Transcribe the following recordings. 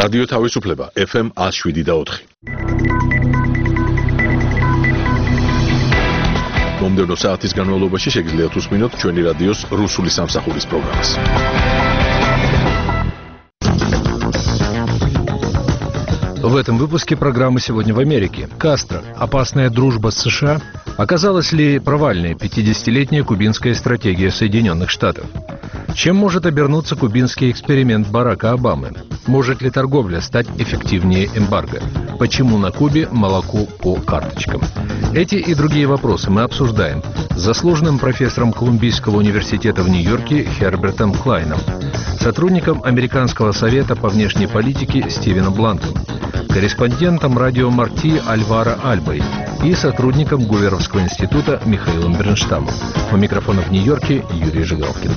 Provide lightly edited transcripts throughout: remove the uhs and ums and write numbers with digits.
რადიო თავისუფლება FM 107.4. მომდევნო საათის განმავლობაში შეგიძლიათ უსმინოთ ჩვენი რადიოს რუსული სამსახურის პროგრამას. В этом выпуске программы «Сегодня в Америке». Кастро. Опасная дружба с США. Оказалась ли провальной 50-летняя кубинская стратегия Соединенных Штатов? Чем может обернуться кубинский эксперимент Барака Обамы? Может ли торговля стать эффективнее эмбарго? Почему на Кубе молоко по карточкам? Эти и другие вопросы мы обсуждаем с заслуженным профессором Колумбийского университета в Нью-Йорке Хербертом Клайном, сотрудником Американского совета по внешней политике Стивеном Бланком, корреспондентом радио Марти Альваро Альбой и сотрудником Гуверовского института Михаилом Бернштамом. У микрофона в Нью-Йорке Юрий Жигалкин.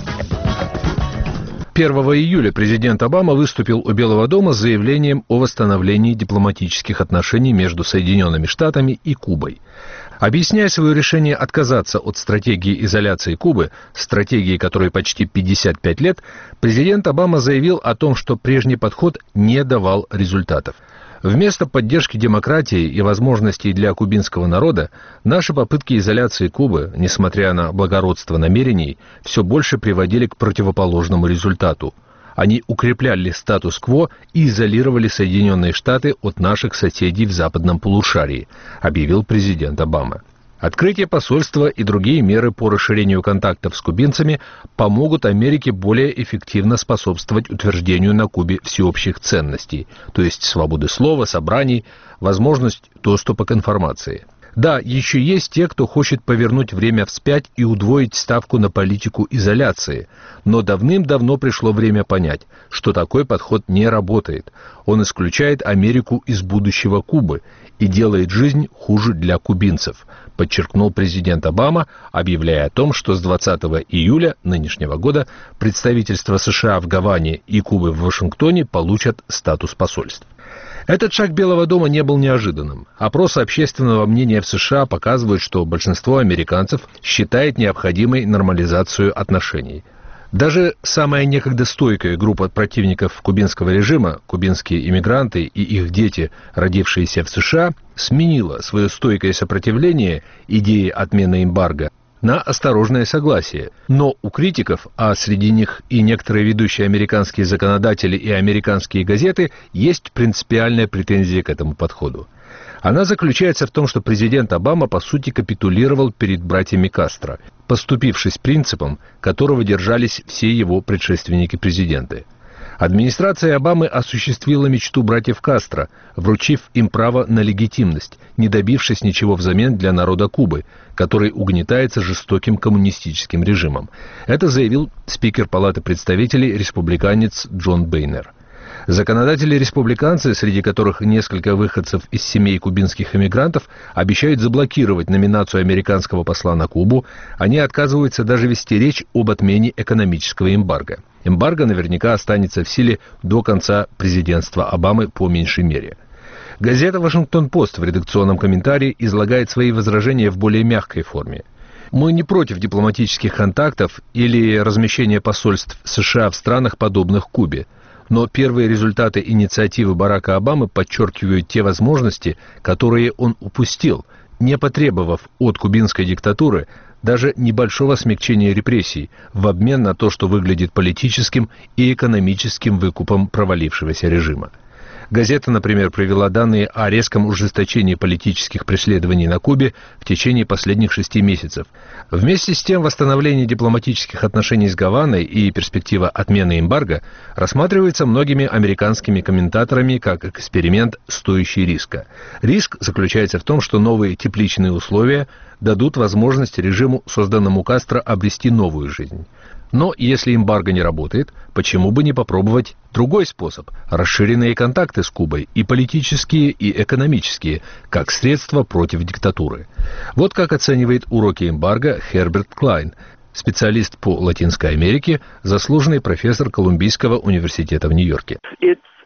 1 июля президент Обама выступил у Белого дома с заявлением о восстановлении дипломатических отношений между Соединенными Штатами и Кубой. Объясняя свое решение отказаться от стратегии изоляции Кубы, стратегии которой почти 55 лет, президент Обама заявил о том, что прежний подход не давал результатов. Вместо поддержки демократии и возможностей для кубинского народа, наши попытки изоляции Кубы, несмотря на благородство намерений, все больше приводили к противоположному результату. Они укрепляли статус-кво и изолировали Соединенные Штаты от наших соседей в западном полушарии, объявил президент Обама. Открытие посольства и другие меры по расширению контактов с кубинцами помогут Америке более эффективно способствовать утверждению на Кубе всеобщих ценностей, то есть свободы слова, собраний, возможность доступа к информации. Да, еще есть те, кто хочет повернуть время вспять и удвоить ставку на политику изоляции, но давным-давно пришло время понять, что такой подход не работает. Он исключает Америку из будущего Кубы и делает жизнь хуже для кубинцев, подчеркнул президент Обама, объявляя о том, что с 20 июля нынешнего года представительства США в Гаване и Кубы в Вашингтоне получат статус посольств. Этот шаг Белого дома не был неожиданным. Опросы общественного мнения в США показывают, что большинство американцев считает необходимой нормализацию отношений. Даже самая некогда стойкая группа противников кубинского режима, кубинские иммигранты и их дети, родившиеся в США, сменила свое стойкое сопротивление идее отмены эмбарго на осторожное согласие. Но у критиков, а среди них и некоторые ведущие американские законодатели и американские газеты, есть принципиальная претензия к этому подходу. Она заключается в том, что президент Обама по сути капитулировал перед братьями Кастро, поступившись принципом, которого держались все его предшественники-президенты. Администрация Обамы осуществила мечту братьев Кастро, вручив им право на легитимность, не добившись ничего взамен для народа Кубы, который угнетается жестоким коммунистическим режимом. Это заявил спикер Палаты представителей республиканец Джон Бейнер. Законодатели-республиканцы, среди которых несколько выходцев из семей кубинских эмигрантов, обещают заблокировать номинацию американского посла на Кубу. Они отказываются даже вести речь об отмене экономического эмбарго. Эмбарго наверняка останется в силе до конца президентства Обамы по меньшей мере. Газета «Вашингтон-Пост» в редакционном комментарии излагает свои возражения в более мягкой форме. Мы не против дипломатических контактов или размещения посольств США в странах, подобных Кубе. Но первые результаты инициативы Барака Обамы подчеркивают те возможности, которые он упустил, не потребовав от кубинской диктатуры даже небольшого смягчения репрессий в обмен на то, что выглядит политическим и экономическим выкупом провалившегося режима. Газета, например, привела данные о резком ужесточении политических преследований на Кубе в течение последних 6 месяцев. Вместе с тем, восстановление дипломатических отношений с Гаваной и перспектива отмены эмбарго рассматривается многими американскими комментаторами как эксперимент, стоящий риска. Риск заключается в том, что новые тепличные условия дадут возможность режиму, созданному Кастро, обрести новую жизнь. Но если эмбарго не работает, почему бы не попробовать другой способ – расширенные контакты с Кубой, и политические, и экономические, как средство против диктатуры. Вот как оценивает уроки эмбарго Херберт Клайн, специалист по Латинской Америке, заслуженный профессор Колумбийского университета в Нью-Йорке.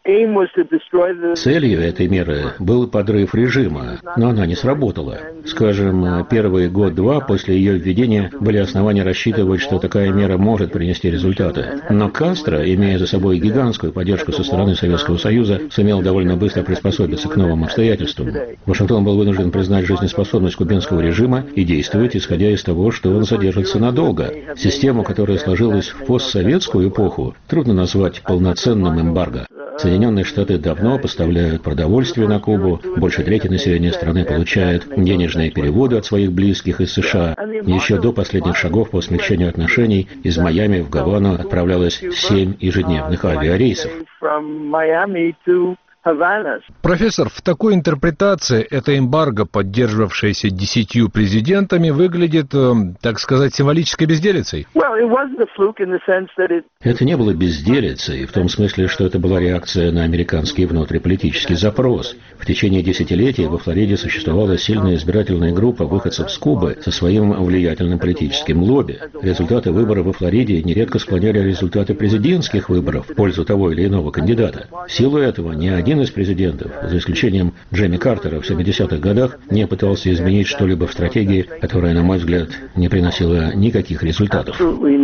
Целью этой меры был подрыв режима, но она не сработала. Скажем, первый год-два после ее введения были основания рассчитывать, что такая мера может принести результаты. Но Кастро, имея за собой гигантскую поддержку со стороны Советского Союза, сумел довольно быстро приспособиться к новым обстоятельствам. Вашингтон был вынужден признать жизнеспособность кубинского режима и действовать, исходя из того, что он задержится надолго. Систему, которая сложилась в постсоветскую эпоху, трудно назвать полноценным эмбарго. Соединенные Штаты давно поставляют продовольствие на Кубу, больше трети населения страны получает денежные переводы от своих близких из США. Еще до последних шагов по смягчению отношений из Майами в Гавану отправлялось 7 ежедневных авиарейсов. Профессор, в такой интерпретации эта эмбарго, поддерживавшаяся 10 президентами, выглядит, так сказать, символической безделицей? Это не было безделицей, в том смысле, что это была реакция на американский внутриполитический запрос. В течение десятилетий во Флориде существовала сильная избирательная группа выходцев с Кубы со своим влиятельным политическим лобби. Результаты выборов во Флориде нередко склоняли результаты президентских выборов в пользу того или иного кандидата. В силу этого ни один из президентов, за исключением Джимми Картера в 70-х годах, не пытался изменить что-либо в стратегии, которая, на мой взгляд, не приносила никаких результатов.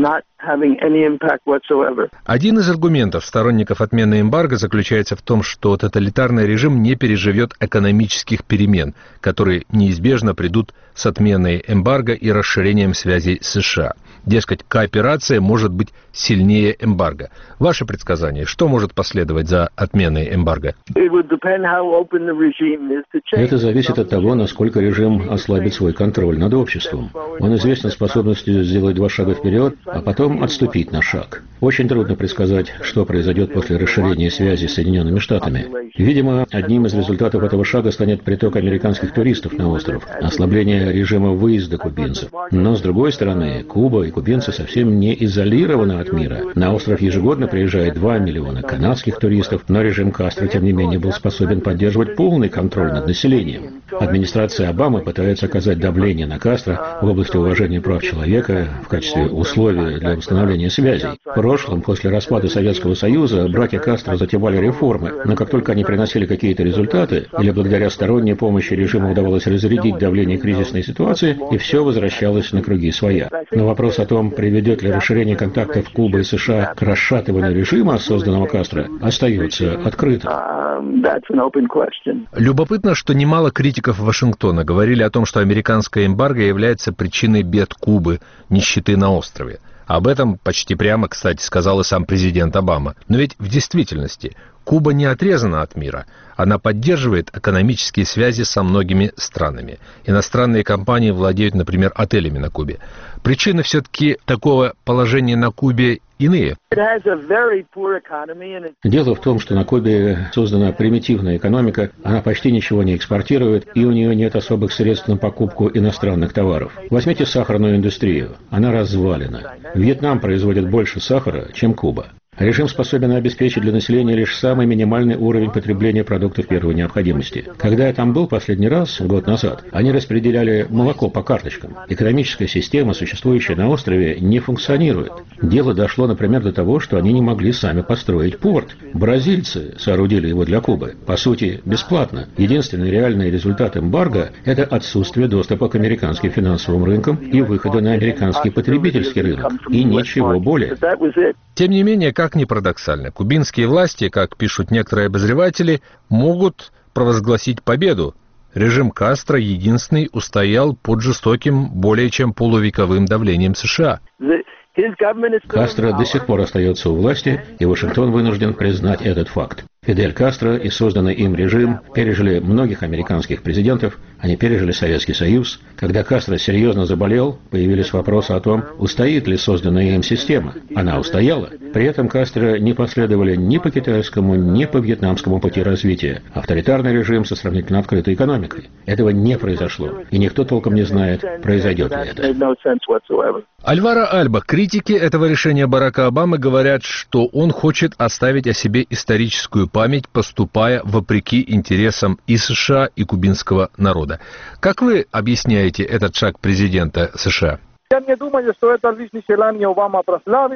Один из аргументов сторонников отмены эмбарго заключается в том, что тоталитарный режим не переживет экономических перемен, которые неизбежно придут с отменой эмбарго и расширением связей с США. Дескать, кооперация может быть сильнее эмбарго. Ваше предсказание, что может последовать за отменой эмбарго? Это зависит от того, насколько режим ослабит свой контроль над обществом. Он известен способностью сделать 2 шага вперед, а потом отступить на шаг. Очень трудно предсказать, что произойдет после расширения связей с Соединенными Штатами. Видимо, одним из результатов этого шага станет приток американских туристов на остров, ослабление режима выезда кубинцев. Но, с другой стороны, Куба и кубинцы совсем не изолированы от мира. На остров ежегодно приезжает 2 миллиона канадских туристов, но режим Кастро, тем не менее, был способен поддерживать полный контроль над населением. Администрация Обамы пытается оказать давление на Кастро в области уважения прав человека в качестве условия для восстановления связей. В прошлом, после распада Советского Союза, братья Кастро затевали реформы, но как только они приносили какие-то результаты, или благодаря сторонней помощи режиму удавалось разрядить давление кризисной ситуации, и все возвращалось на круги своя. Но вопрос о том, приведет ли расширение контактов Кубы и США к расшатыванию режима, созданного Кастро, остается открытым. Любопытно, что немало критиков Вашингтона говорили о том, что американская эмбарго является причиной бед Кубы, нищеты на острове. Об этом почти прямо, кстати, сказал и сам президент Обама. Но ведь в действительности Куба не отрезана от мира. Она поддерживает экономические связи со многими странами. Иностранные компании владеют, например, отелями на Кубе. Причины все-таки такого положения на Кубе иные. Дело в том, что на Кубе создана примитивная экономика, она почти ничего не экспортирует, и у нее нет особых средств на покупку иностранных товаров. Возьмите сахарную индустрию, она развалена. Вьетнам производит больше сахара, чем Куба. Режим способен обеспечить для населения лишь самый минимальный уровень потребления продуктов первой необходимости. Когда я там был последний раз, год назад, они распределяли молоко по карточкам. Экономическая система, существующая на острове, не функционирует. Дело дошло, например, до того, что они не могли сами построить порт. Бразильцы соорудили его для Кубы. По сути, бесплатно. Единственный реальный результат эмбарго – это отсутствие доступа к американским финансовым рынкам и выхода на американский потребительский рынок. И ничего более. Тем не менее, как ни парадоксально, кубинские власти, как пишут некоторые обозреватели, могут провозгласить победу. Режим Кастро единственный устоял под жестоким, более чем полувековым давлением США. Кастро до сих пор остается у власти, и Вашингтон вынужден признать этот факт. Фидель Кастро и созданный им режим пережили многих американских президентов, они пережили Советский Союз. Когда Кастро серьезно заболел, появились вопросы о том, устоит ли созданная им система. Она устояла. При этом Кастро не последовали ни по китайскому, ни по вьетнамскому пути развития. Авторитарный режим со сравнительно открытой экономикой. Этого не произошло, и никто толком не знает, произойдет ли это. Альваро Альба, критики этого решения Барака Обамы говорят, что он хочет оставить о себе историческую память, поступая вопреки интересам и США, и кубинского народа. Как вы объясняете этот шаг президента США? Я не думаю, что это лишь желание Обамы прославиться.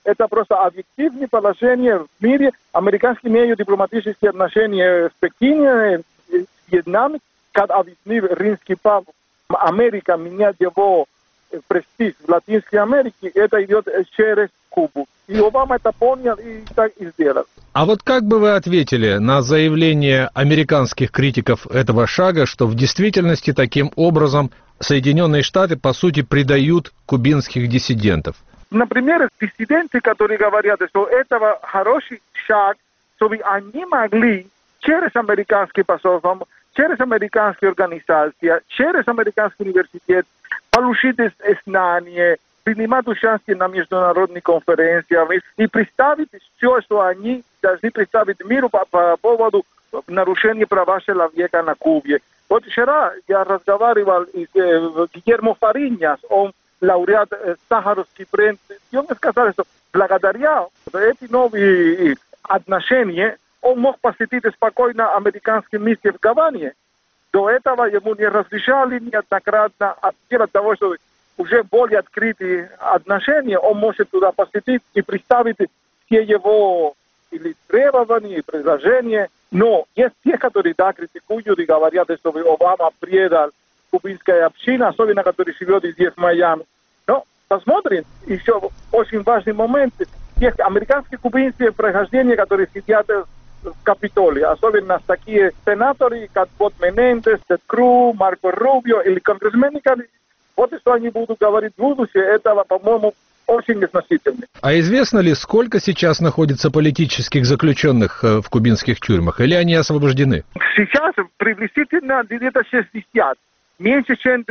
это просто объективное положение в мире. Американцы имеют дипломатические отношения с Пекином, с Вьетнамом, как объяснил римский папа. Америка меняет его престиж в Латинской Америке, это идет через Кубу. И Обама это понял и так и сделал. А вот как бы вы ответили на заявление американских критиков этого шага, что в действительности таким образом Соединенные Штаты, по сути, предают кубинских диссидентов? Например, диссиденты, которые говорят, что это хороший шаг, чтобы они могли через американский посольство, через американские организации, через американский университет получить знания, принимать участие на международных конференциях и представить все, что они должны представить миру по поводу нарушения прав человека на Кубе. Вот вчера я разговаривал с Гильермо Фариньяс, он лауреат Сахаровской премии, и он сказал, что благодаря этим новым отношениям он мог посетить спокойно американские миссии в Гаване. До этого ему не разрешали неоднократно, от того, что уже более открытые отношения, он может туда посетить и представить все его или требования, и предложения. Но есть те, которые критикуют и говорят, что Обама предал кубинская община, особенно который живет здесь в Майами. Но посмотрим, еще очень важный момент, тех американских кубинских прохождения, которые сидят в Капитолии, особенно такие сенаторы, как Бот Менендес, Тед Круз, Марко Рубио или конгрессмены, вот что они будут говорить в будущем, этого, по-моему, очень незначительно. А известно ли, сколько сейчас находится политических заключенных в кубинских тюрьмах, или они освобождены? Сейчас приблизительно где-то 60. Меньше, чем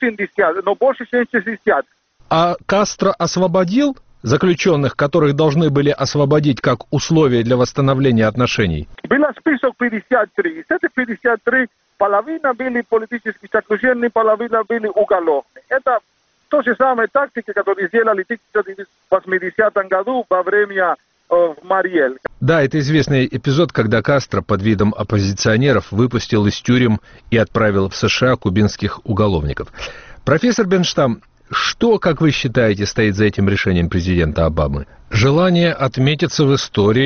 80, но больше, чем 60. А Кастро освободил заключенных, которых должны были освободить как условие для восстановления отношений? Был список 53. Из этих 53 половина были политически заключенные, половина были уголовные. Это то же самое тактики, которые сделали в 1980 году во время Мариэль. Да, это известный эпизод, когда Кастро под видом оппозиционеров выпустил из тюрем и отправил в США кубинских уголовников. Профессор Бенштам, что, как вы считаете, стоит за этим решением президента Обамы? Желание отметиться в истории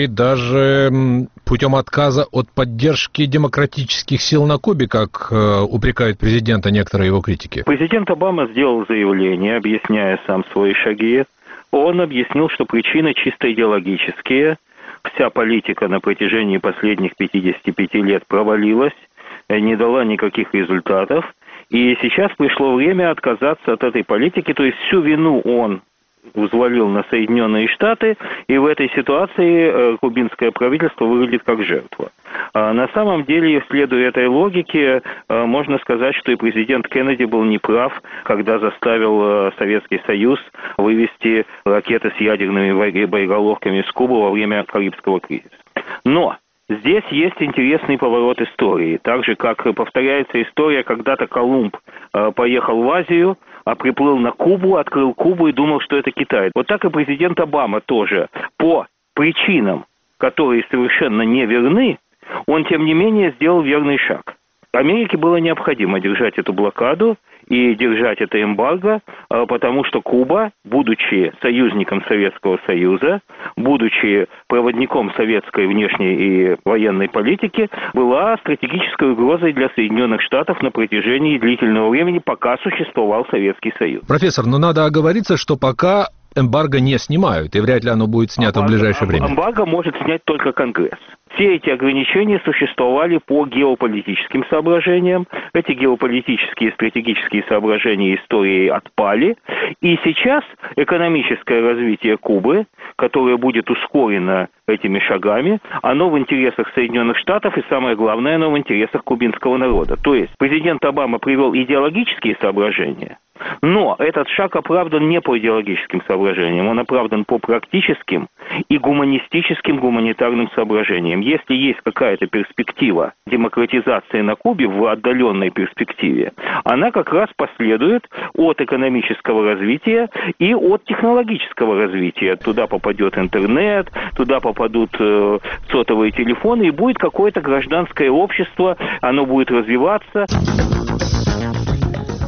даже путем отказа от поддержки демократических сил на Кубе, как упрекают президента некоторые его критики? Президент Обама сделал заявление, объясняя сам свои шаги. Он объяснил, что причины чисто идеологические. Вся политика на протяжении последних 55 лет провалилась, не дала никаких результатов. И сейчас пришло время отказаться от этой политики, то есть всю вину он взвалил на Соединенные Штаты, и в этой ситуации кубинское правительство выглядит как жертва. На самом деле, следуя этой логике, можно сказать, что и президент Кеннеди был неправ, когда заставил Советский Союз вывести ракеты с ядерными боеголовками с Кубы во время Карибского кризиса. Но здесь есть интересный поворот истории. Так же, как повторяется история, когда-то Колумб поехал в Азию, приплыл на Кубу, открыл Кубу и думал, что это Китай. Вот так и президент Обама тоже. По причинам, которые совершенно не верны, он, тем не менее, сделал верный шаг. Америке было необходимо держать эту блокаду и держать это эмбарго, потому что Куба, будучи союзником Советского Союза, будучи проводником советской внешней и военной политики, была стратегической угрозой для Соединенных Штатов на протяжении длительного времени, пока существовал Советский Союз. Профессор, но надо оговориться, что пока эмбарго не снимают, и вряд ли оно будет снято в ближайшее время. Эмбарго может снять только Конгресс. Все эти ограничения существовали по геополитическим соображениям. Эти геополитические и стратегические соображения истории отпали. И сейчас экономическое развитие Кубы, которое будет ускорено этими шагами, оно в интересах Соединенных Штатов и, самое главное, оно в интересах кубинского народа. То есть президент Обама привел идеологические соображения, но этот шаг оправдан не по идеологическим соображениям, он оправдан по практическим и гуманистическим, гуманитарным соображениям. Если есть какая-то перспектива демократизации на Кубе в отдаленной перспективе, она как раз последует от экономического развития и от технологического развития. Туда попадет интернет, туда попадут сотовые телефоны, и будет какое-то гражданское общество, оно будет развиваться.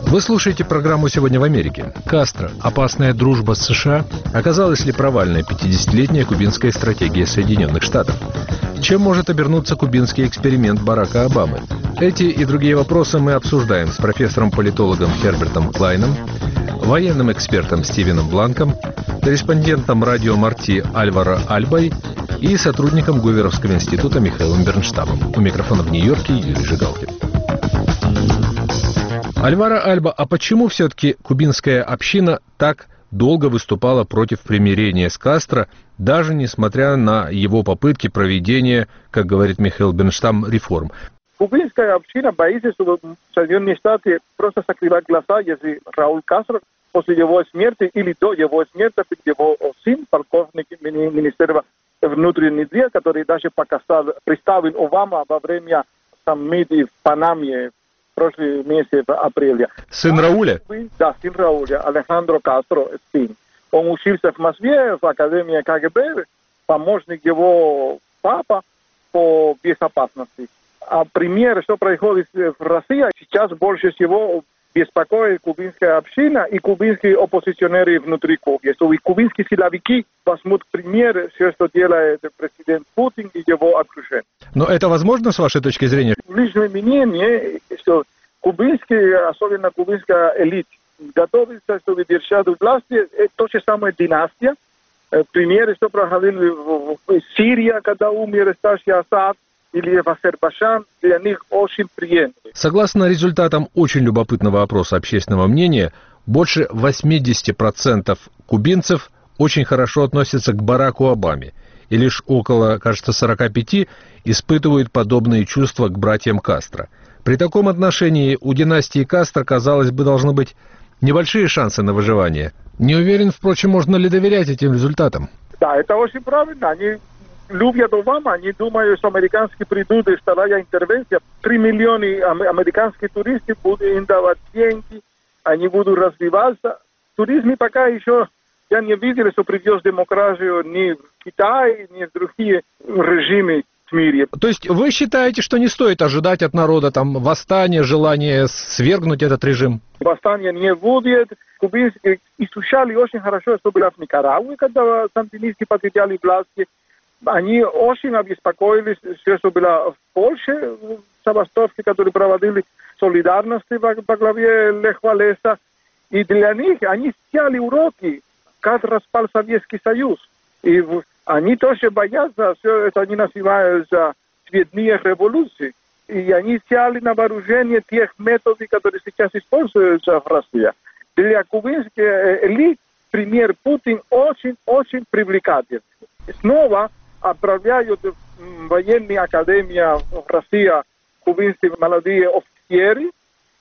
Вы слушаете программу «Сегодня в Америке». Кастро. Опасная дружба с США. Оказалась ли провальная 50-летняя кубинская стратегия Соединенных Штатов? Чем может обернуться кубинский эксперимент Барака Обамы? Эти и другие вопросы мы обсуждаем с профессором-политологом Хербертом Клайном, военным экспертом Стивеном Бланком, корреспондентом радио Марти Альваро Альбой и сотрудником Гуверовского института Михаилом Бернштамом. У микрофона в Нью-Йорке Юрий Жигалкин. Альваро Альба, а почему все-таки кубинская община так долго выступала против примирения с Кастро, даже несмотря на его попытки проведения, как говорит Михаил Бернштам, реформ? Кубинская община боится, что Соединенные Штаты просто закрывают глаза, если Рауль Кастро после его смерти или до его смерти, его сын, полковник Министерства внутренних дел, который даже представил Обама во время саммита в Панаме, прошлый месяц апреля. Сын Рауля? Да, сын Рауля, Алехандро Кастро, сын. Он учился в Москве, в Академии КГБ, помощник его папа по безопасности. А пример, что происходит в России, сейчас больше всего беспокоит кубинская община и кубинские оппозиционеры внутри Кубы. Что и кубинские силовики возьмут пример, все, что делает президент Путин и его окружение. Но это возможно, с вашей точки зрения? Личное мнение, что кубинские, особенно кубинская элита, готовится, чтобы держать власти, это то же самое династия. Примеры, что проходили в Сирии, когда умер старший Асад, или в Азербайджан, для них очень приемлемо. Согласно результатам очень любопытного опроса общественного мнения, больше 80% кубинцев очень хорошо относятся к Бараку Обаме, и лишь около, кажется, 45% испытывают подобные чувства к братьям Кастро. При таком отношении у династии Кастро, казалось бы, должны быть небольшие шансы на выживание. Не уверен, впрочем, можно ли доверять этим результатам. Да, это очень правильно. Они любят Обама, они думают, что американские придут, и вторая интервенция. 3 миллиона американских туристов будут им давать деньги, они будут развиваться. В туризме пока еще я не видел, что придет демократию ни в Китае, ни в другие режимы в мире. То есть вы считаете, что не стоит ожидать от народа там восстания, желания свергнуть этот режим? Восстания не будет. Кубинцы изучали очень хорошо, что было в Никарагуе, когда сандинисты потеряли власти. Они очень обеспокоились, что было в Польше, в забастовке, которые проводили солидарности во главе Леха Валеса. И для них они взяли уроки, как распал Советский Союз. И они тоже боятся, все это они называют цветные революции. И они взяли на вооружение тех методов, которые сейчас используются в России. Для кубинских элит пример Путин очень-очень привлекательный. Снова отправляют в военные академии в России кубинские молодые офицеры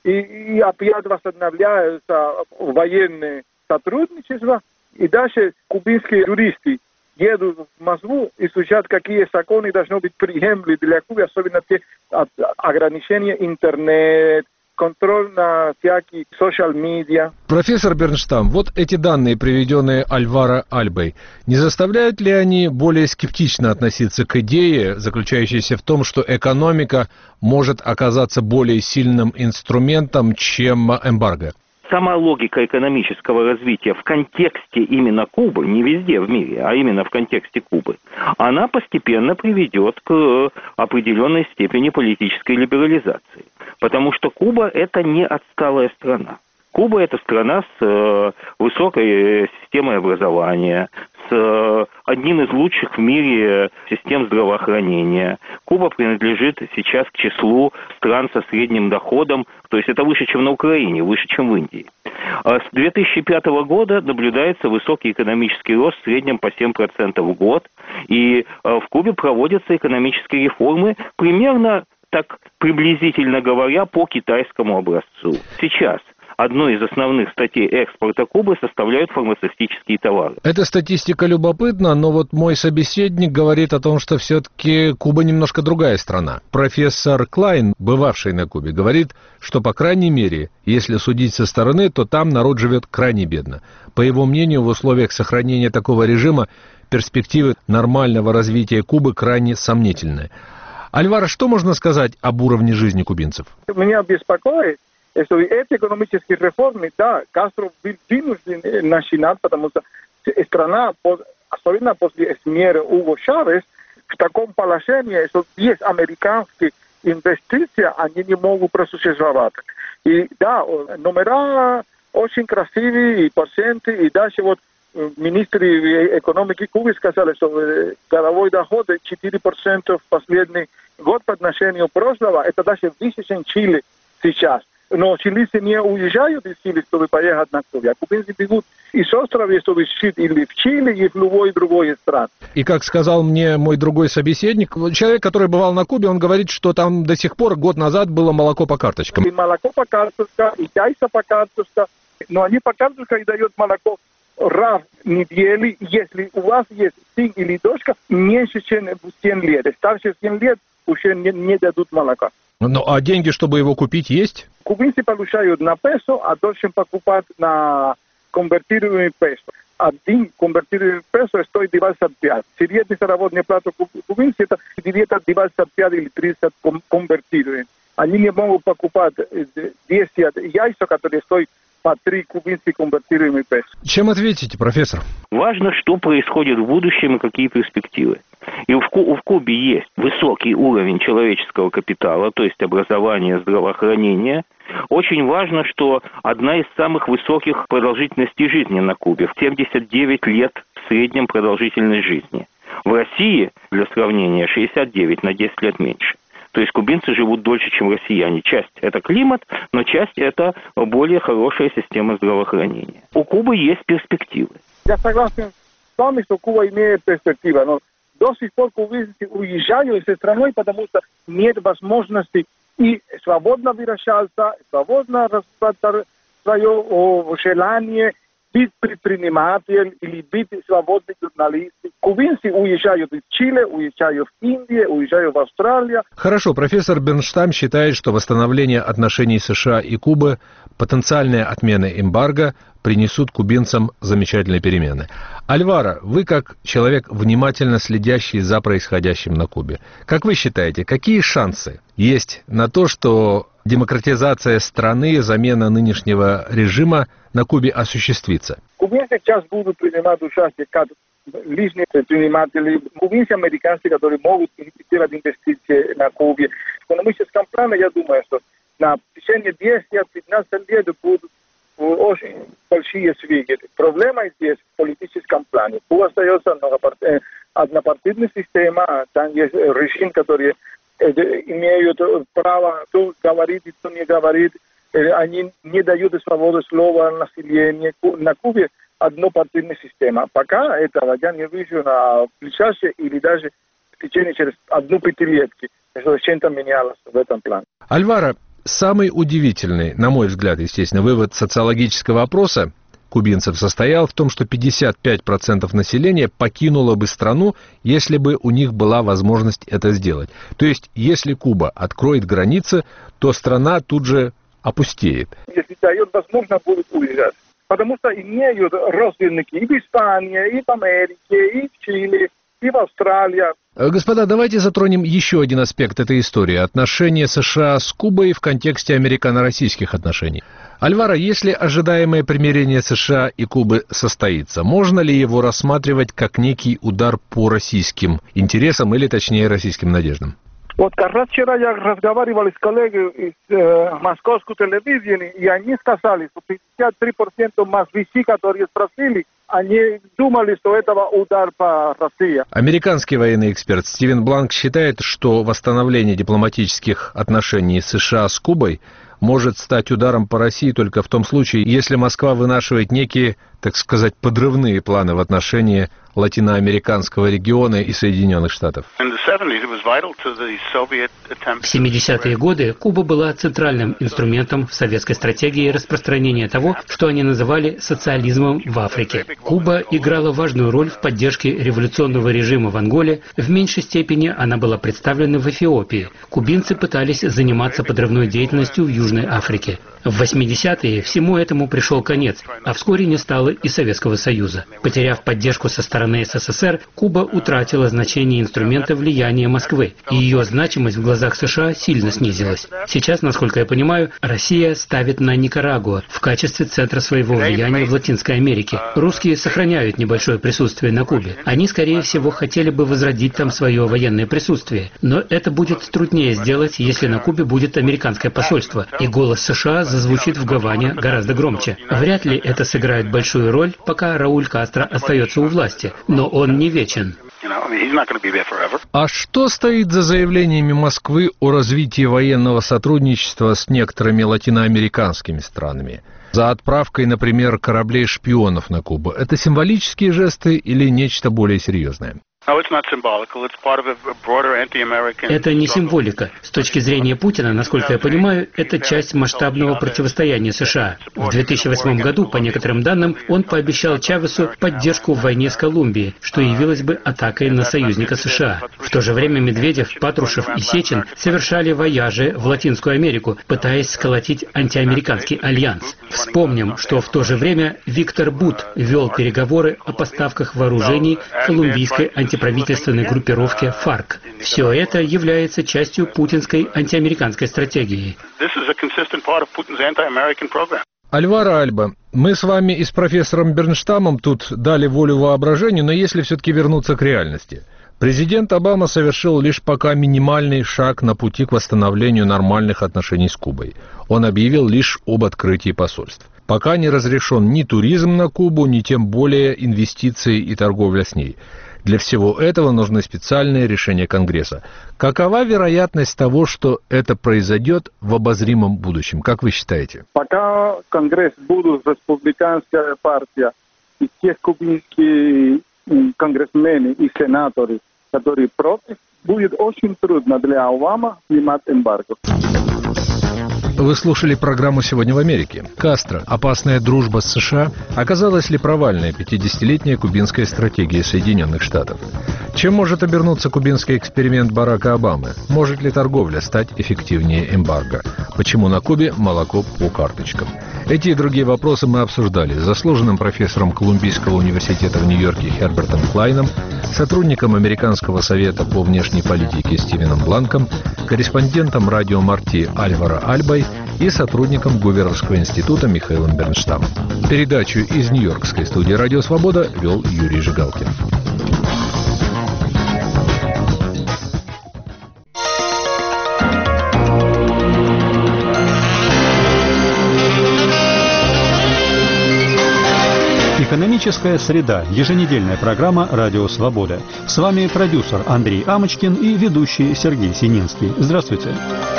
и опять возобновляются военные сотрудничества. И дальше кубинские юристы едут в Москву и изучают, какие законы должны быть приемлемы для Кубы, особенно те ограничения интернет, контроль на всякие социал-медиа. Профессор Бернштам, вот эти данные, приведенные Альваро Альбой, не заставляют ли они более скептично относиться к идее, заключающейся в том, что экономика может оказаться более сильным инструментом, чем эмбарго? Сама логика экономического развития в контексте именно Кубы, не везде в мире, а именно в контексте Кубы, она постепенно приведет к определенной степени политической либерализации. Потому что Куба – это не отсталая страна. Куба – это страна с высокой системой образования, с одним из лучших в мире систем здравоохранения. Куба принадлежит сейчас к числу стран со средним доходом, то есть это выше, чем на Украине, выше, чем в Индии. С 2005 года наблюдается высокий экономический рост в среднем по 7% в год, и в Кубе проводятся экономические реформы примерно, так приблизительно говоря, по китайскому образцу. Сейчас одной из основных статей экспорта Кубы составляют фармацевтические товары. Эта статистика любопытна, но вот мой собеседник говорит о том, что все-таки Куба немножко другая страна. Профессор Клайн, бывавший на Кубе, говорит, что, по крайней мере, если судить со стороны, то там народ живет крайне бедно. По его мнению, в условиях сохранения такого режима перспективы нормального развития Кубы крайне сомнительны. Альваро, что можно сказать об уровне жизни кубинцев? Меня беспокоит, Эти экономические реформы, да, Кастро был вынужден начинать, потому что страна, особенно после смерти Уго Чавес, в таком положении, что без американских инвестиций они не могут просуществовать. И да, номера очень красивые, и проценты, и дальше вот министры экономики Кубы сказали, что годовой доход 4% в последний год по отношению прошлого, это даже выше, чем Чили сейчас. Но чилийцы не уезжают из Чили, чтобы поехать на Кубу. А кубинцы бегут из острова, чтобы жить или в Чили, или в любой другой стране. И как сказал мне мой другой собеседник, человек, который бывал на Кубе, он говорит, что там до сих пор, год назад, было молоко по карточкам. И молоко по карточкам, и яйца по карточкам. Но они по карточкам и дают молоко раз в неделю, если у вас есть сын или дочка меньше, чем 7 лет. Старше 7 лет уже не дадут молока. Ну, а деньги, чтобы его купить, есть? Кубинцы получают на песо, а должен покупать на конвертируемый песо. Один конвертируемый песо стоит 25. Средняя заработная плата кубинцев это где-то 25 или 30 конвертируемых. Они не могут покупать 10 яйца, которые стоят по 3 кубинских конвертируемых песо. Чем ответите, профессор? Важно, что происходит в будущем и какие перспективы. И в Кубе есть высокий уровень человеческого капитала, то есть образование, здравоохранение. Очень важно, что одна из самых высоких продолжительностей жизни на Кубе. В 79 лет в среднем продолжительность жизни. В России, для сравнения, 69, на 10 лет меньше. То есть кубинцы живут дольше, чем россияне. Часть – это климат, но часть – это более хорошая система здравоохранения. У Кубы есть перспективы. Я согласен с вами, что Куба имеет перспективу, но до сих пор кубинцы уезжают из страны, потому что нет возможности и свободно выражаться, свободно рассказать свое желание быть предпринимателем или быть свободным журналистом. Кубинцы уезжают из Чили, уезжают в Индию, уезжают в Австралию. Хорошо, профессор Бернштам считает, что восстановление отношений США и Кубы, потенциальная отмена эмбарго принесут кубинцам замечательные перемены. Альваро, вы как человек, внимательно следящий за происходящим на Кубе, как вы считаете, какие шансы есть на то, что демократизация страны, замена нынешнего режима на Кубе осуществится? Кубинцы сейчас будут принимать участие как личные предприниматели, кубинцы американцы, которые могут делать инвестиции на Кубе. В экономическом плане, я думаю, что на течение 10-15 лет будут очень большие сдвиги. Проблема здесь в политическом плане. Куба остается однопартийная система, там есть режим, который имеют право, кто говорит и кто не говорит. Они не дают свободу слова населению. На Кубе однопартийная система. Пока этого я не вижу на ближайшее или даже в течение через одну пятилетки, что чем-то менялось в этом плане. Альваро, самый удивительный, на мой взгляд, естественно, вывод социологического опроса кубинцев состоял в том, что 55% населения покинуло бы страну, если бы у них была возможность это сделать. То есть, если Куба откроет границы, то страна тут же опустеет. Если дает возможность, будут уезжать. Потому что имеют родственники и в Испании, и в Америке, и в Чили, и в Австралии. Господа, давайте затронем еще один аспект этой истории. Отношения США с Кубой в контексте американо-российских отношений. Альваро, если ожидаемое примирение США и Кубы состоится, можно ли его рассматривать как некий удар по российским интересам или, точнее, российским надеждам? Вот как раз вчера я разговаривал с коллегой из московской телевидения, и они сказали, что 53% москвичей, которые спросили, они думали, что это удар по России. Американский военный эксперт Стивен Бланк считает, что восстановление дипломатических отношений США с Кубой может стать ударом по России только в том случае, если Москва вынашивает некие, так сказать, подрывные планы в отношении латиноамериканского региона и Соединенных Штатов. В 70-е годы Куба была центральным инструментом в советской стратегии распространения того, что они называли социализмом в Африке. Куба играла важную роль в поддержке революционного режима в Анголе, в меньшей степени она была представлена в Эфиопии. Кубинцы пытались заниматься подрывной деятельностью в Южной Южной Африке. В 80-е всему этому пришел конец, а вскоре не стало и Советского Союза. Потеряв поддержку со стороны СССР, Куба утратила значение инструмента влияния Москвы, и ее значимость в глазах США сильно снизилась. Сейчас, насколько я понимаю, Россия ставит на Никарагуа в качестве центра своего влияния в Латинской Америке. Русские сохраняют небольшое присутствие на Кубе. Они, скорее всего, хотели бы возродить там свое военное присутствие. Но это будет труднее сделать, если на Кубе будет американское посольство, и голос США зазвучит в Гаване гораздо громче. Вряд ли это сыграет большую роль, пока Рауль Кастро остается у власти, но он не вечен. А что стоит за заявлениями Москвы о развитии военного сотрудничества с некоторыми латиноамериканскими странами? За отправкой, например, кораблей-шпионов на Кубу. Это символические жесты или нечто более серьезное? Это не символика. С точки зрения Путина, насколько я понимаю, это часть масштабного противостояния США. В 2008 году, по некоторым данным, он пообещал Чавесу поддержку в войне с Колумбией, что явилось бы атакой на союзника США. В то же время Медведев, Патрушев и Сечин совершали вояжи в Латинскую Америку, пытаясь сколотить антиамериканский альянс. Вспомним, что в то же время Виктор Бут вел переговоры о поставках вооружений колумбийской антиправительственной группировке ФАРК. Все это является частью путинской антиамериканской стратегии. Альваро Альба, мы с вами и с профессором Бернштамом тут дали волю воображению, но если все-таки вернуться к реальности. Президент Обама совершил лишь пока минимальный шаг на пути к восстановлению нормальных отношений с Кубой. Он объявил лишь об открытии посольств. Пока не разрешен ни туризм на Кубу, ни тем более инвестиции и торговля с ней. Для всего этого нужны специальные решения Конгресса. Какова вероятность того, что это произойдет в обозримом будущем? Как вы считаете? Пока Конгресс будут республиканская партия и те кубинские конгрессмены и сенаторы, которые против, будет очень трудно для Обамы снимать эмбарго. Вы слушали программу «Сегодня в Америке». Кастро. Опасная дружба с США. Оказалась ли провальная 50-летняя кубинская стратегия Соединенных Штатов? Чем может обернуться кубинский эксперимент Барака Обамы? Может ли торговля стать эффективнее эмбарго? Почему на Кубе молоко по карточкам? Эти и другие вопросы мы обсуждали с заслуженным профессором Колумбийского университета в Нью-Йорке Хербертом Клайном, сотрудником Американского совета по внешней политике Стивеном Бланком, корреспондентом радио Марти Альваро Альбой и сотрудником Гуверовского института Михаилом Бернштамом. Передачу из Нью-Йоркской студии «Радио Свобода» вел Юрий Жигалкин. Экономическая среда. Еженедельная программа «Радио Свобода». С вами продюсер Андрей Амочкин и ведущий Сергей Сининский. Здравствуйте.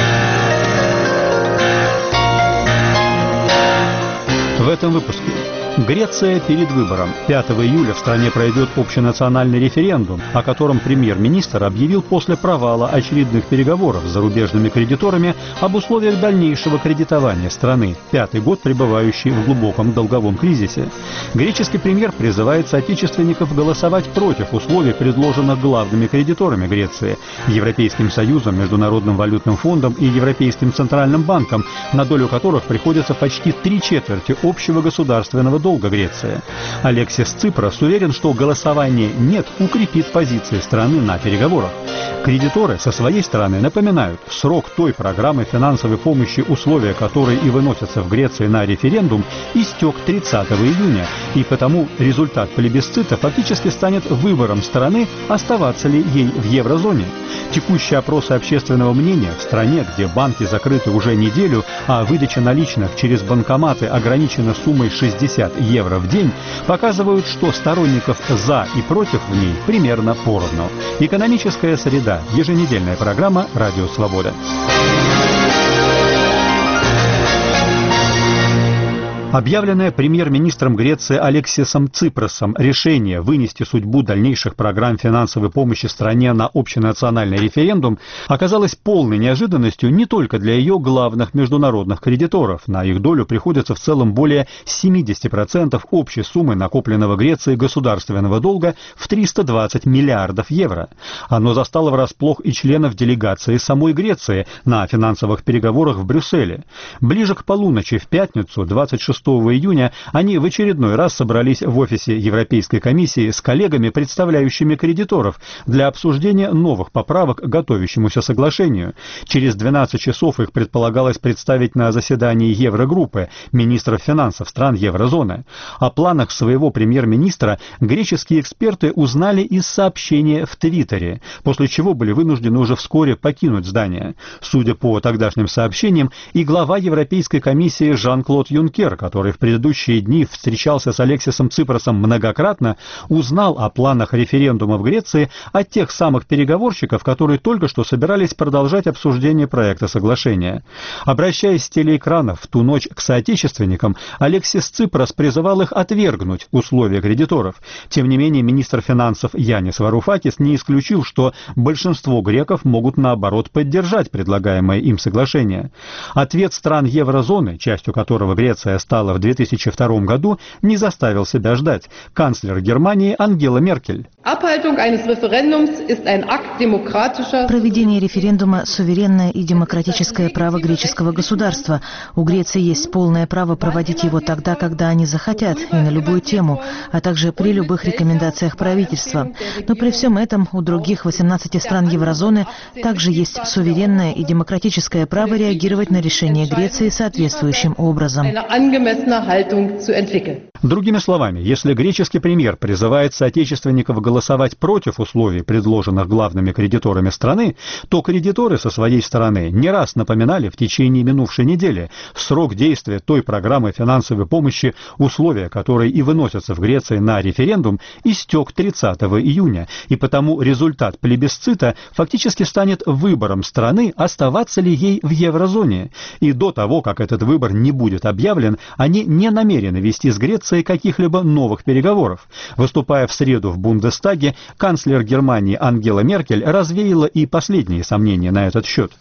В этом выпуске. Греция перед выбором. 5 июля в стране пройдет общенациональный референдум, о котором премьер-министр объявил после провала очередных переговоров с зарубежными кредиторами об условиях дальнейшего кредитования страны, 5-й год пребывающей в глубоком долговом кризисе. Греческий премьер призывает соотечественников голосовать против условий, предложенных главными кредиторами Греции, Европейским Союзом, Международным валютным фондом и Европейским Центральным банком, на долю которых приходится почти 3/4 общего государственного долга Греции. Алексис Ципрос уверен, что голосование «нет» укрепит позиции страны на переговорах. Кредиторы со своей стороны напоминают, срок той программы финансовой помощи, условия которой и выносятся в Греции на референдум, истек 30 июня, и потому результат плебисцита фактически станет выбором страны, оставаться ли ей в еврозоне. Текущие опросы общественного мнения в стране, где банки закрыты уже неделю, а выдача наличных через банкоматы ограничена суммой 60 евро в день, показывают, что сторонников «за» и «против» в ней примерно поровну. Экономическая среда. Еженедельная программа «Радио Свобода». Объявленное премьер-министром Греции Алексисом Ципросом решение вынести судьбу дальнейших программ финансовой помощи стране на общенациональный референдум оказалось полной неожиданностью не только для ее главных международных кредиторов. На их долю приходится в целом более 70% общей суммы накопленного Грецией государственного долга в 320 миллиардов евро. Оно застало врасплох и членов делегации самой Греции на финансовых переговорах в Брюсселе. Ближе к полуночи в пятницу, 26 июня, они в очередной раз собрались в офисе Европейской комиссии с коллегами, представляющими кредиторов, для обсуждения новых поправок к готовящемуся соглашению. Через 12 часов их предполагалось представить на заседании Еврогруппы, министров финансов стран еврозоны. О планах своего премьер-министра греческие эксперты узнали из сообщения в Твиттере, после чего были вынуждены уже вскоре покинуть здание. Судя по тогдашним сообщениям, и глава Европейской комиссии Жан-Клод Юнкер, который в предыдущие дни встречался с Алексисом Ципросом многократно, узнал о планах референдума в Греции от тех самых переговорщиков, которые только что собирались продолжать обсуждение проекта соглашения. Обращаясь с телеэкранов в ту ночь к соотечественникам, Алексис Ципрос призывал их отвергнуть условия кредиторов. Тем не менее, министр финансов Янис Варуфакис не исключил, что большинство греков могут наоборот поддержать предлагаемое им соглашение. Ответ стран еврозоны, частью которого Греция стала в 2002 году, не заставил себя ждать. Канцлер Германии Ангела Меркель. Проведение референдума – суверенное и демократическое право греческого государства. У Греции есть полное право проводить его тогда, когда они захотят, и на любую тему, а также при любых рекомендациях правительства. Но при всем этом у других 18 стран еврозоны также есть суверенное и демократическое право реагировать на решение Греции соответствующим образом. Другими словами, если греческий премьер призывает соотечественников голосовать против условий, предложенных главными кредиторами страны, то кредиторы со своей стороны не раз напоминали в течение минувшей недели срок действия той программы финансовой помощи, условия которой и выносятся в Греции на референдум, истек 30 июня, и потому результат плебисцита фактически станет выбором страны, оставаться ли ей в еврозоне. И до того, как этот выбор не будет объявлен, они не намерены вести с Грецией каких-либо новых переговоров. Выступая в среду в Бундестаге, канцлер Германии Ангела Меркель развеяла и последние сомнения на этот счет.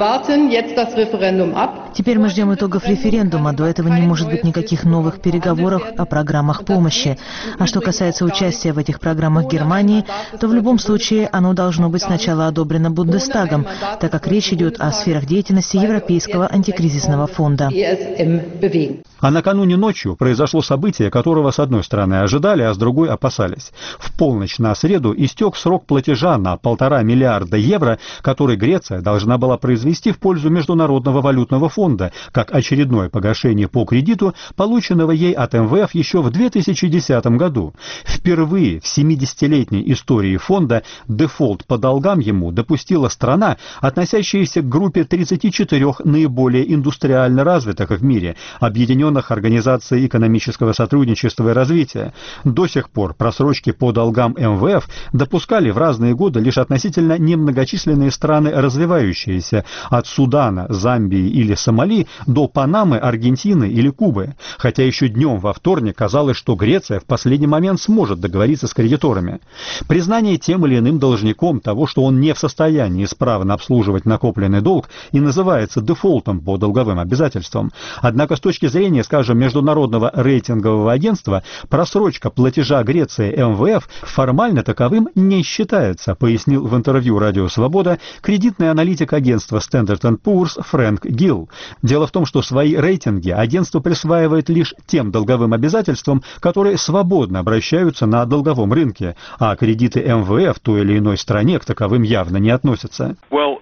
Теперь мы ждем итогов референдума. До этого не может быть никаких новых переговоров о программах помощи. А что касается участия в этих программах Германии, то в любом случае оно должно быть сначала одобрено Бундестагом, так как речь идет о сферах деятельности Европейского антикризисного фонда. А накануне ночью произошло событие, которого с одной стороны ожидали, а с другой опасались. В полночь на среду истек срок платежа на 1,5 миллиарда евро, который Греция должна была произвести в пользу Международного валютного фонда, как очередное погашение по кредиту, полученного ей от МВФ еще в 2010 году. Впервые в 70-летней истории фонда дефолт по долгам ему допустила страна, относящаяся к группе 34 наиболее индустриально развитых в мире, Объединенных Организаций экономического сотрудничества и развития. До сих пор просрочки по долгам МВФ допускали в разные годы лишь относительно немногочисленные страны развивающиеся, от Судана, Замбии или Сомали до Панамы, Аргентины или Кубы. Хотя еще днем во вторник казалось, что Греция в последний момент сможет договориться с кредиторами. Признание тем или иным должником того, что он не в состоянии исправно обслуживать накопленный долг, и называется дефолтом по долговым обязательствам. Однако с точки зрения, скажем, Международного рейтингового агентства, просрочка платежа Греции МВФ формально таковым не считается, пояснил в интервью «Радио Свобода» кредитный аналитик агентства Standard & Poor's Фрэнк Гилл. Дело в том, что свои рейтинги агентство присваивает лишь тем долговым обязательствам, которые свободно обращаются на долговом рынке, а кредиты МВФ в той или иной стране к таковым явно не относятся.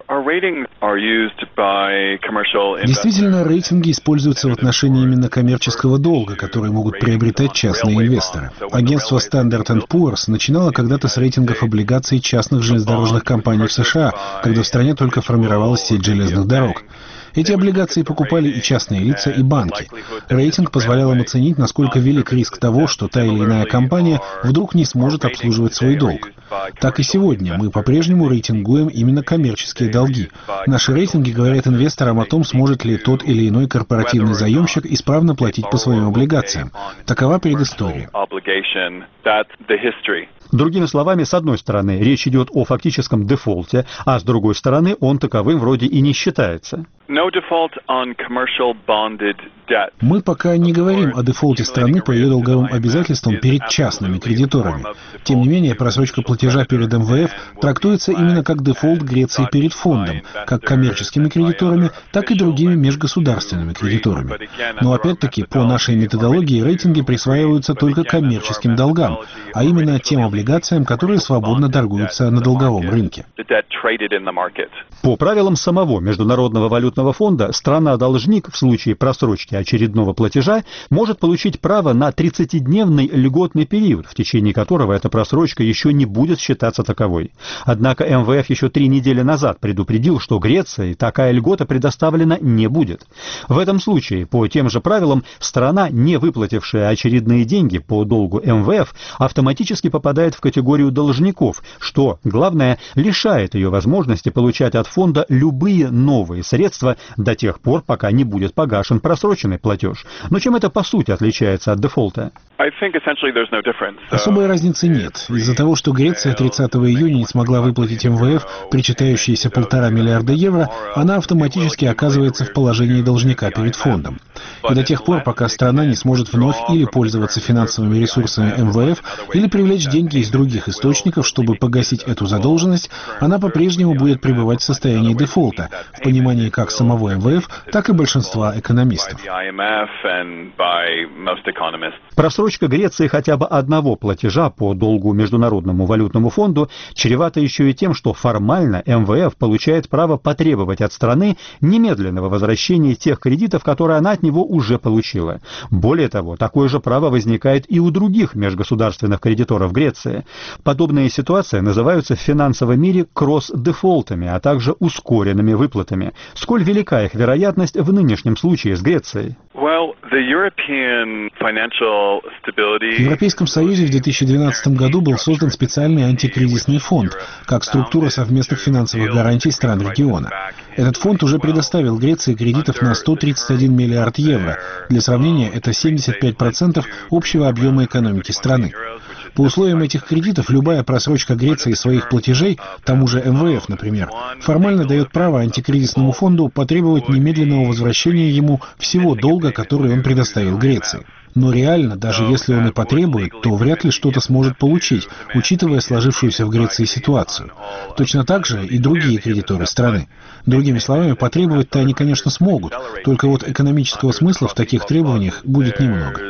Действительно, рейтинги используются в отношении именно коммерческого долга, который могут приобретать частные инвесторы. Агентство Standard & Poor's начинало когда-то с рейтингов облигаций частных железнодорожных компаний в США, когда в стране только формировалась сеть железных дорог. Эти облигации покупали и частные лица, и банки. Рейтинг позволял им оценить, насколько велик риск того, что та или иная компания вдруг не сможет обслуживать свой долг. Так и сегодня мы по-прежнему рейтингуем именно коммерческие долги. Наши рейтинги говорят инвесторам о том, сможет ли тот или иной корпоративный заемщик исправно платить по своим облигациям. Такова предыстория. Другими словами, с одной стороны, речь идет о фактическом дефолте, а с другой стороны, он таковым вроде и не считается. Мы пока не говорим о дефолте страны по ее долговым обязательствам перед частными кредиторами. Тем не менее, просрочка платежа перед МВФ трактуется именно как дефолт Греции перед фондом, как коммерческими кредиторами, так и другими межгосударственными кредиторами. Но опять-таки, по нашей методологии, рейтинги присваиваются только коммерческим долгам, а именно тем облигациям, которые свободно торгуются на долговом рынке. По правилам самого Международного валютного фонда, страна-должник в случае просрочки очередного платежа может получить право на 30-дневный льготный период, в течение которого эта просрочка еще не будет считаться таковой. Однако МВФ еще 3 недели назад предупредил, что Греции такая льгота предоставлена не будет. В этом случае, по тем же правилам, страна, не выплатившая очередные деньги по долгу МВФ, автоматически попадает в категорию должников, что, главное, лишает ее возможности получать от фонда любые новые средства до тех пор, пока не будет погашен просроченный платеж. Но чем это по сути отличается от дефолта? Особой разницы нет. Из-за того, что Греция 30 июня не смогла выплатить МВФ причитающиеся 1,5 миллиарда евро, она автоматически оказывается в положении должника перед фондом. И до тех пор, пока страна не сможет вновь или пользоваться финансовыми ресурсами МВФ, или привлечь деньги из других источников, чтобы погасить эту задолженность, она по-прежнему будет пребывать в состоянии дефолта, в понимании как самого МВФ, так и большинства экономистов. Просрочка Греции хотя бы одного платежа по долгу Международному валютному фонду чревата еще и тем, что формально МВФ получает право потребовать от страны немедленного возвращения тех кредитов, которые она от него уже получила. Более того, такое же право возникает и у других межгосударственных кредиторов Греции. Подобные ситуации называются в финансовом мире кросс-дефолтами, а также ускоренными выплатами. Сколь велика их вероятность в нынешнем случае с Грецией? В Европейском Союзе в 2012 году был создан специальный антикризисный фонд, как структура совместных финансовых гарантий стран региона. Этот фонд уже предоставил Греции кредитов на 131 миллиард евро. Для сравнения, это 75% общего объема экономики страны. По условиям этих кредитов любая просрочка Греции своих платежей, тому же МВФ, например, формально дает право антикризисному фонду потребовать немедленного возвращения ему всего долга, который он предоставил Греции. Но реально, даже если он и потребует, то вряд ли что-то сможет получить, учитывая сложившуюся в Греции ситуацию. Точно так же и другие кредиторы страны. Другими словами, потребовать-то они, конечно, смогут, только вот экономического смысла в таких требованиях будет немного.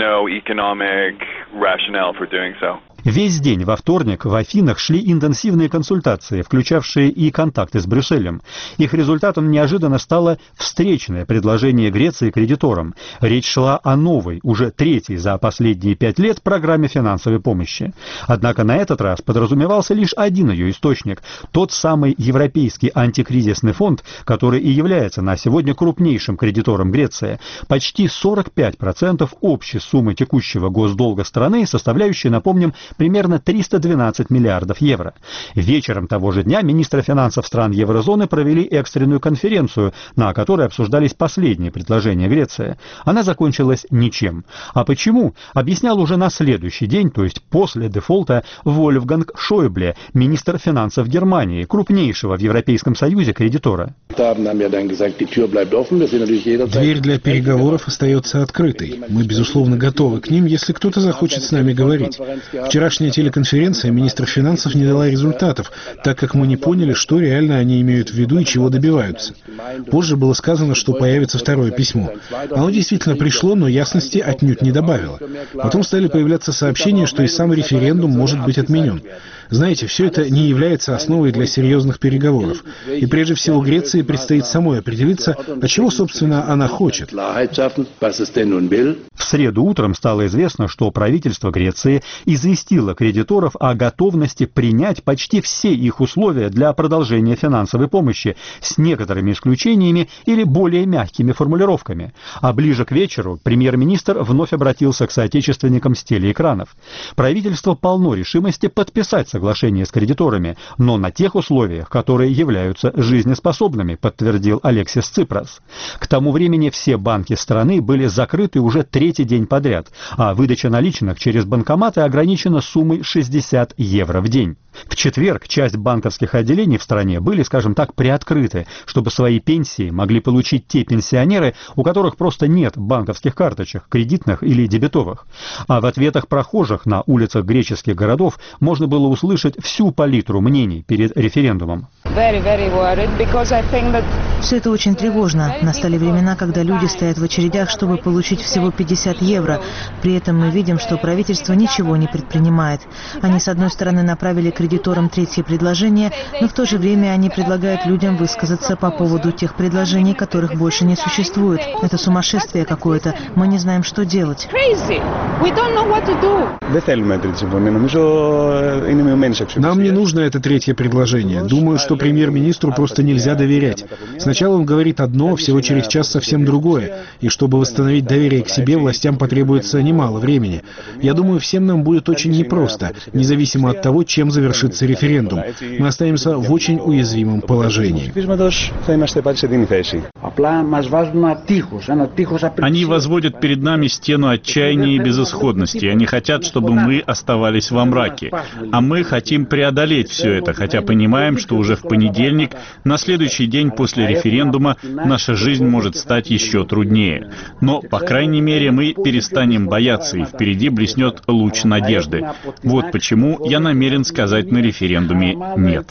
Весь день во вторник в Афинах шли интенсивные консультации, включавшие и контакты с Брюсселем. Их результатом неожиданно стало встречное предложение Греции кредиторам. Речь шла о новой, уже третьей за последние 5 лет программе финансовой помощи. Однако на этот раз подразумевался лишь один ее источник – тот самый Европейский антикризисный фонд, который и является на сегодня крупнейшим кредитором Греции. Почти 45% общей суммы текущего госдолга страны, составляющей, напомним, примерно 312 миллиардов евро. Вечером того же дня министры финансов стран еврозоны провели экстренную конференцию, на которой обсуждались последние предложения Греции. Она закончилась ничем. А почему? Объяснял уже на следующий день, то есть после дефолта, Вольфганг Шойбле, министр финансов Германии, крупнейшего в Европейском Союзе кредитора. Дверь для переговоров остается открытой. Мы, безусловно, готовы к ним, если кто-то захочет с нами говорить. Вчерашняя телеконференция министров финансов не дала результатов, так как мы не поняли, что реально они имеют в виду и чего добиваются. Позже было сказано, что появится второе письмо. Оно действительно пришло, но ясности отнюдь не добавило. Потом стали появляться сообщения, что и сам референдум может быть отменен. Знаете, все это не является основой для серьезных переговоров. И прежде всего Греции предстоит самой определиться, а чего, собственно, она хочет. В среду утром стало известно, что правительство Греции известило известила кредиторов о готовности принять почти все их условия для продолжения финансовой помощи с некоторыми исключениями или более мягкими формулировками. А ближе к вечеру премьер-министр вновь обратился к соотечественникам с телеэкранов. Правительство полно решимости подписать соглашение с кредиторами, но на тех условиях, которые являются жизнеспособными, подтвердил Алексис Ципрас. К тому времени все банки страны были закрыты уже третий день подряд, а выдача наличных через банкоматы ограничена суммой 60 евро в день. В четверг часть банковских отделений в стране были, скажем так, приоткрыты, чтобы свои пенсии могли получить те пенсионеры, у которых просто нет банковских карточек, кредитных или дебетовых. А в ответах прохожих на улицах греческих городов можно было услышать всю палитру мнений перед референдумом. Все это очень тревожно. Настали времена, когда люди стоят в очередях, чтобы получить всего 50 евро. При этом мы видим, что правительство ничего не предпринимает. Они, с одной стороны, направили кредиторам третье предложение, но в то же время они предлагают людям высказаться по поводу тех предложений, которых больше не существует. Это сумасшествие какое-то. Мы не знаем, что делать. Нам не нужно это третье предложение. Думаю, что премьер-министру просто нельзя доверять. Сначала он говорит одно, всего через час совсем другое. И чтобы восстановить доверие к себе, властям потребуется немало времени. Я думаю, всем нам будет очень непросто, независимо от того, чем завершится референдум. Мы останемся в очень уязвимом положении. Они возводят перед нами стену отчаяния и безысходности. Они хотят, чтобы мы оставались во мраке. А мы хотим преодолеть все это, хотя понимаем, что уже в понедельник, на следующий день после референдума, наша жизнь может стать еще труднее. Но, по крайней мере, мы перестанем бояться, и впереди блеснет луч надежды. Вот почему я намерен сказать на референдуме «нет».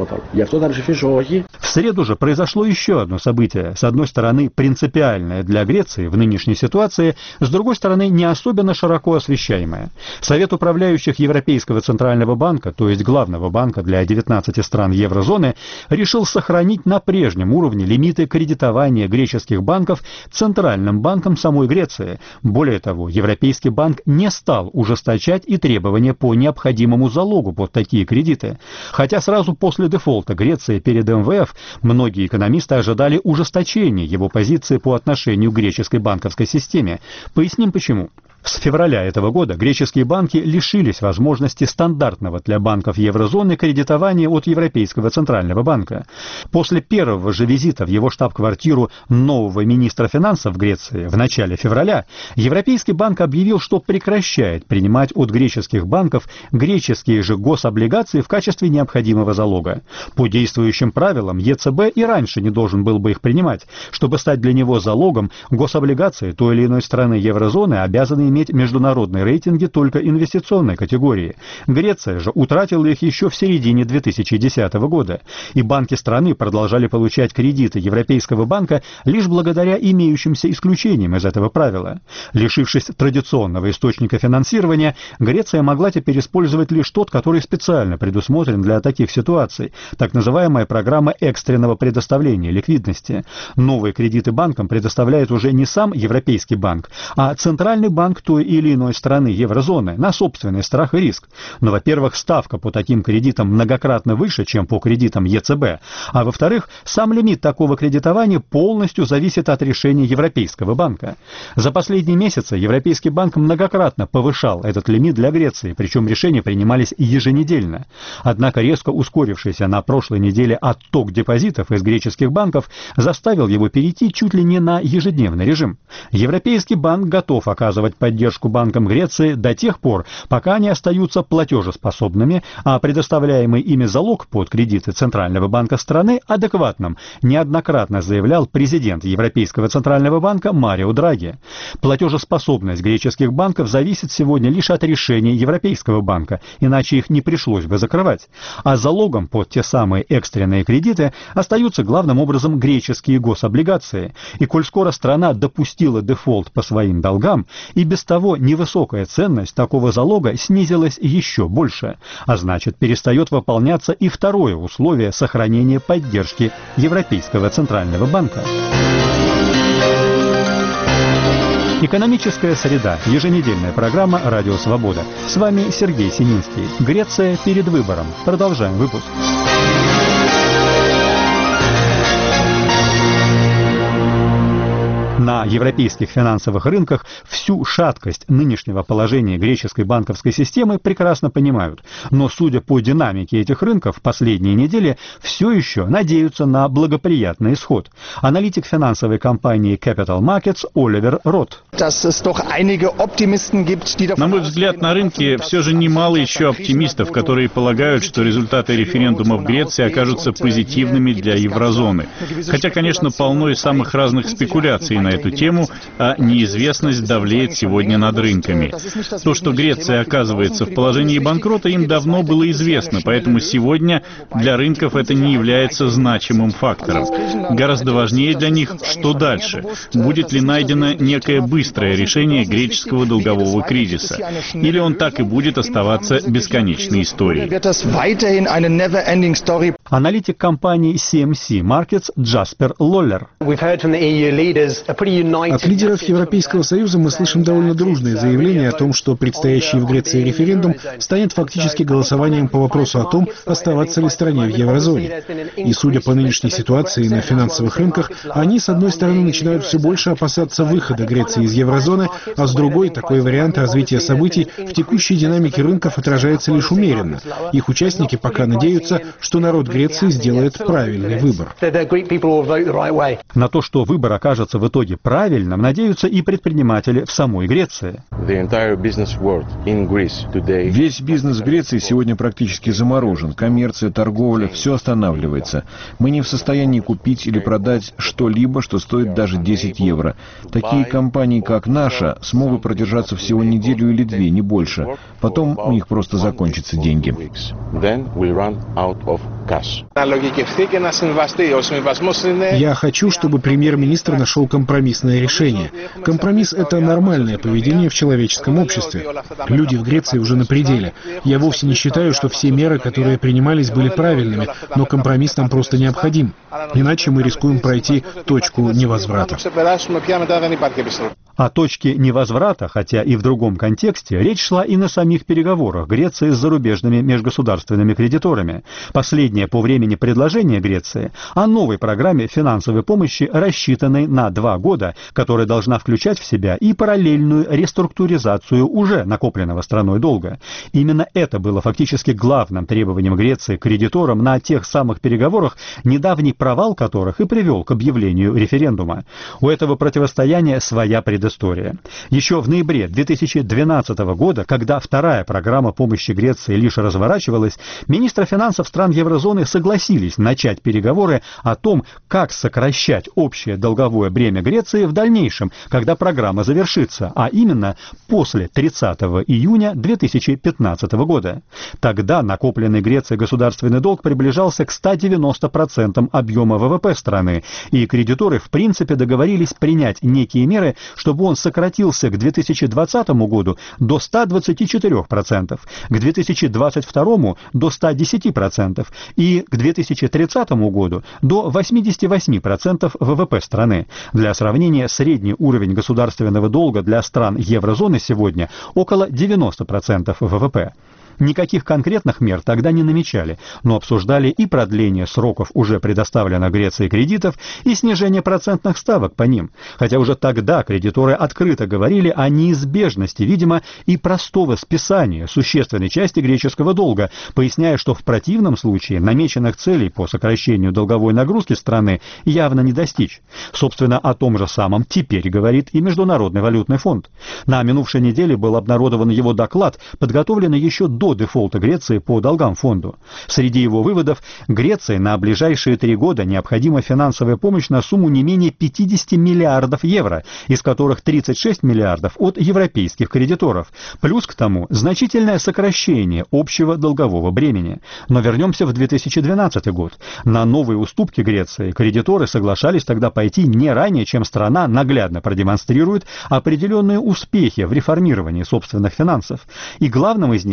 В среду же произошло еще одно событие. С одной стороны, принципиальное для Греции в нынешней ситуации, с другой стороны, не особенно широко освещаемое. Совет управляющих Европейского центрального банка, то есть главного банка для 19 стран еврозоны, решил сохранить на прежнем уровне лимиты кредитования греческих банков Центральным банком самой Греции. Более того, Европейский банк не стал ужесточать и требования по необходимому залогу под такие кредиты. Хотя сразу после дефолта Греции перед МВФ многие экономисты ожидали ужесточения его позиции по отношению к греческой банковской системе. Поясним почему. С февраля этого года греческие банки лишились возможности стандартного для банков еврозоны кредитования от Европейского центрального банка. После первого же визита в его штаб-квартиру нового министра финансов Греции в начале февраля Европейский банк объявил, что прекращает принимать от греческих банков греческие же гособлигации в качестве необходимого залога. По действующим правилам ЕЦБ и раньше не должен был бы их принимать. Чтобы стать для него залогом, гособлигации той или иной страны еврозоны обязаны иметь международные рейтинги только инвестиционной категории. Греция же утратила их еще в середине 2010 года, и банки страны продолжали получать кредиты Европейского банка лишь благодаря имеющимся исключениям из этого правила. Лишившись традиционного источника финансирования, Греция могла теперь использовать лишь тот, который специально предусмотрен для таких ситуаций, так называемая программа экстренного предоставления ликвидности. Новые кредиты банкам предоставляет уже не сам Европейский банк, а Центральный банк той или иной страны еврозоны на собственный страх и риск. Но, во-первых, ставка по таким кредитам многократно выше, чем по кредитам ЕЦБ, а во-вторых, сам лимит такого кредитования полностью зависит от решения Европейского банка. За последние месяцы Европейский банк многократно повышал этот лимит для Греции, причем решения принимались еженедельно. Однако резко ускорившийся на прошлой неделе отток депозитов из греческих банков заставил его перейти чуть ли не на ежедневный режим. Европейский банк готов оказывать поддержку банкам Греции до тех пор, пока они остаются платежеспособными, а предоставляемый ими залог под кредиты Центрального банка страны адекватным, неоднократно заявлял президент Европейского Центрального банка Марио Драги. Платежеспособность греческих банков зависит сегодня лишь от решения Европейского банка, иначе их не пришлось бы закрывать. А залогом под те самые экстренные кредиты остаются главным образом греческие гособлигации. И коль скоро страна допустила дефолт по своим долгам, и без того невысокая ценность такого залога снизилась еще больше, а значит перестает выполняться и второе условие сохранения поддержки Европейского Центрального банка. Экономическая среда. Еженедельная программа «Радио Свобода». С вами Сергей Сининский. Греция перед выбором. Продолжаем выпуск. На европейских финансовых рынках всю шаткость нынешнего положения греческой банковской системы прекрасно понимают. Но, судя по динамике этих рынков, последние недели все еще надеются на благоприятный исход. Аналитик финансовой компании Capital Markets Оливер Рот. На мой взгляд, на рынке все же немало еще оптимистов, которые полагают, что результаты референдума в Греции окажутся позитивными для еврозоны. Хотя, конечно, полно и самых разных спекуляций на эту тему, а неизвестность давлеет сегодня над рынками. То, что Греция оказывается в положении банкрота, им давно было известно, поэтому сегодня для рынков это не является значимым фактором. Гораздо важнее для них, что дальше. Будет ли найдено некое быстрое решение греческого долгового кризиса? Или он так и будет оставаться бесконечной историей? Аналитик компании CMC Markets Джаспер Лоллер. От лидеров Европейского Союза мы слышим довольно дружные заявления о том, что предстоящий в Греции референдум станет фактически голосованием по вопросу о том, оставаться ли стране в еврозоне. И судя по нынешней ситуации на финансовых рынках, они, с одной стороны, начинают все больше опасаться выхода Греции из еврозоны, а с другой, такой вариант развития событий в текущей динамике рынков отражается лишь умеренно. Их участники пока надеются, что народ Греции сделает правильный выбор. На то, что выбор окажется в итоге правильным, надеются и предприниматели в самой Греции. Весь бизнес в Греции сегодня практически заморожен. Коммерция, торговля, все останавливается. Мы не в состоянии купить или продать что-либо, что стоит даже 10 евро. Такие компании, как наша, смогут продержаться всего неделю или две, не больше. Потом у них просто закончатся деньги. Я хочу, чтобы премьер-министр нашел компромиссное решение. Компромисс — это нормальное поведение в человеческом обществе. Люди в Греции уже на пределе. Я вовсе не считаю, что все меры, которые принимались, были правильными, но компромисс нам просто необходим. Иначе мы рискуем пройти точку невозврата. О точке невозврата, хотя и в другом контексте, речь шла и на самих переговорах Греции с зарубежными межгосударственными кредиторами. Последнее по времени предложение Греции о новой программе финансовой помощи, рассчитанной на 2 года, которая должна включать в себя и параллельную реструктуризацию уже накопленного страной долга. Именно это было фактически главным требованием Греции к кредиторам на тех самых переговорах, недавний провал которых и привел к объявлению референдума. У этого противостояния своя предыстория. Еще в ноябре 2012 года, когда вторая программа помощи Греции лишь разворачивалась, министры финансов стран еврозоны согласились начать переговоры о том, как сокращать общее долговое бремя Греции в дальнейшем, когда программа завершится, а именно после 30 июня 2015 года. Тогда накопленный Грецией государственный долг приближался к 190% объема ВВП страны, и кредиторы в принципе договорились принять некие меры, чтобы он сократился к 2020 году до 124%, к 2022 до 110% и к 2030 году до 88% ВВП страны. Для сравнения, средний уровень государственного долга для стран еврозоны сегодня около 90% ВВП. Никаких конкретных мер тогда не намечали, но обсуждали и продление сроков уже предоставленных Греции кредитов, и снижение процентных ставок по ним. Хотя уже тогда кредиторы открыто говорили о неизбежности, видимо, и простого списания существенной части греческого долга, поясняя, что в противном случае намеченных целей по сокращению долговой нагрузки страны явно не достичь. Собственно, о том же самом теперь говорит и Международный валютный фонд. На минувшей неделе был обнародован его доклад, подготовленный еще до дефолта Греции по долгам фонду. Среди его выводов: Греции на ближайшие 3 года необходима финансовая помощь на сумму не менее 50 миллиардов евро, из которых 36 миллиардов от европейских кредиторов. Плюс к тому значительное сокращение общего долгового бремени. Но вернемся в 2012 год. На новые уступки Греции кредиторы соглашались тогда пойти не ранее, чем страна наглядно продемонстрирует определенные успехи в реформировании собственных финансов. И главным из них считалось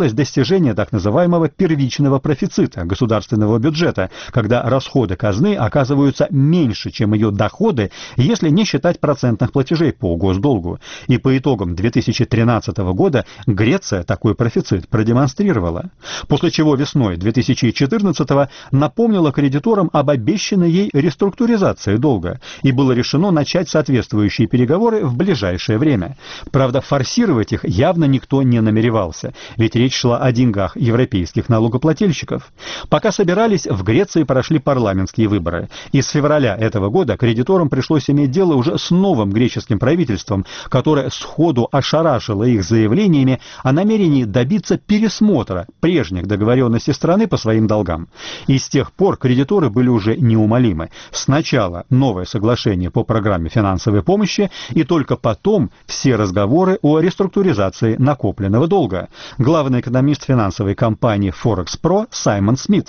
заключалось достижение так называемого первичного профицита государственного бюджета, когда расходы казны оказываются меньше, чем ее доходы, если не считать процентных платежей по госдолгу. И по итогам 2013 года Греция такой профицит продемонстрировала. После чего весной 2014 напомнила кредиторам об обещанной ей реструктуризации долга, и было решено начать соответствующие переговоры в ближайшее время. Правда, форсировать их явно никто не намеревался, ведь речь шла о деньгах европейских налогоплательщиков. Пока собирались, в Греции прошли парламентские выборы, и с февраля этого года кредиторам пришлось иметь дело уже с новым греческим правительством, которое сходу ошарашило их заявлениями о намерении добиться пересмотра прежних договоренностей страны по своим долгам. И с тех пор кредиторы были уже неумолимы. Сначала новое соглашение по программе финансовой помощи, и только потом все разговоры о реструктуризации накопленного долга. Главный экономист финансовой компании Forex Pro Саймон Смит.